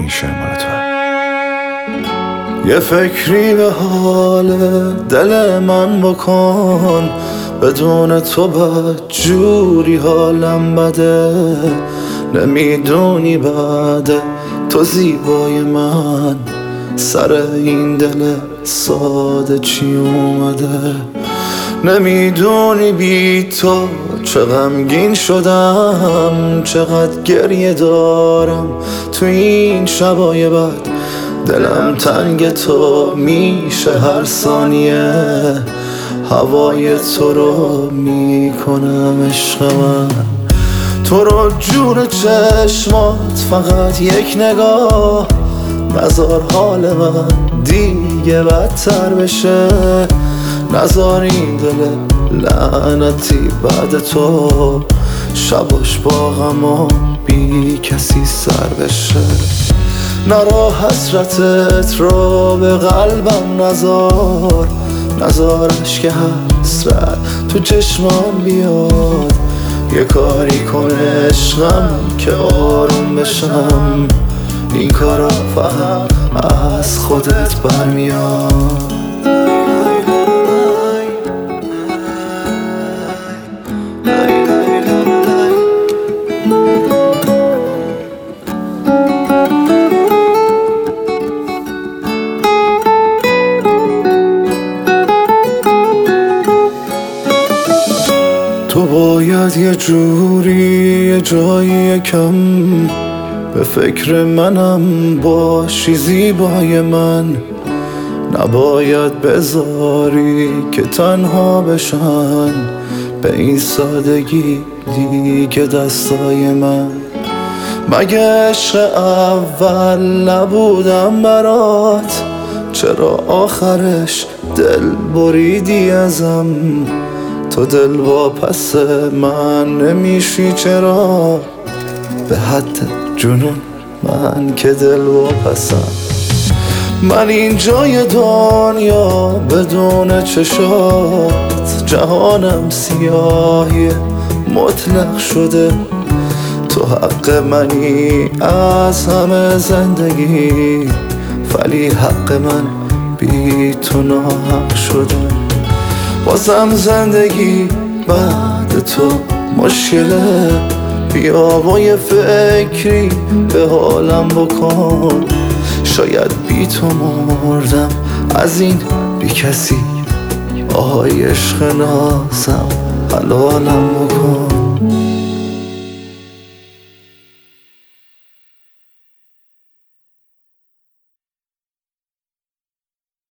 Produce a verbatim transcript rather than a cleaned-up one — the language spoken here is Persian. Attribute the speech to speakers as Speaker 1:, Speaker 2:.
Speaker 1: این شعر مال تو.
Speaker 2: یه فکری به حال دل من بکن، بدون تو بدجوری حالم بده. نمیدونی بعد تو زیبای من سر این دل ساده چی اومده. نمیدونی بی تو چه غمگین شدم، چقدر گریه دارم تو این شبای بعد. دلم تنگ تو میشه هر ثانیه، هوای تو رو میکنم عشق من. تو رو جون چشمات فقط یک نگاه، نذار حال من دیگه بدتر بشه. نذار این دل لعنتی بعد تو شباش با غم و بی کسی سر بشه. نرا حسرتت رو به قلبم نذار، نذارش که حسرت تو چشمام بیاد. یه کاری کن عشقم که آروم بشم، این کارا فقط از خودت برمیاد. تو باید یه جوری یه جایی کم به فکر منم باشی زیبای من. نباید بذاری که تنها بشن به این سادگی دیگه دستای من. مگه عشق اول نبودم برات؟ چرا آخرش دل بریدی ازم؟ تو دل واپس من نمیشی چرا؟ به حد جنون من که دل واپسم. من این جای دنیا بدون چشات، جهانم سیاهی مطلق شده. تو حق منی از همه زندگی، ولی حق من بی تو ناحق شده. بازم زندگی بعد تو مشکله، بیا با یه فکری به حالم بکن. شاید بی تو مردم از این بی کسی، آهای عشق نازم حلالم بکن.